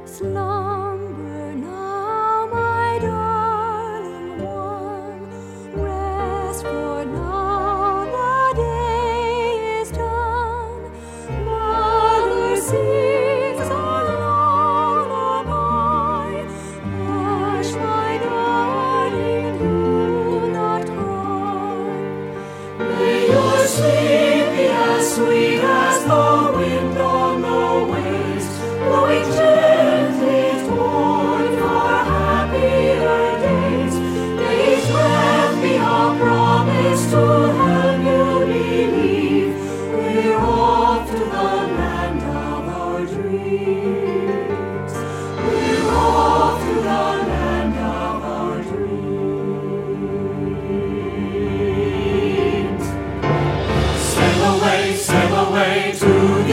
Slumber now, my darling one, rest, for now the day is done. Mother sings a lullaby, hush, my darling, do not cry. May your sleep be as sweet as the wind on the waves, blowing gently toward our happier days. Days when we are promised to help you believe we're off to the land of our dreams. We're off to the land of our dreams. Sail away to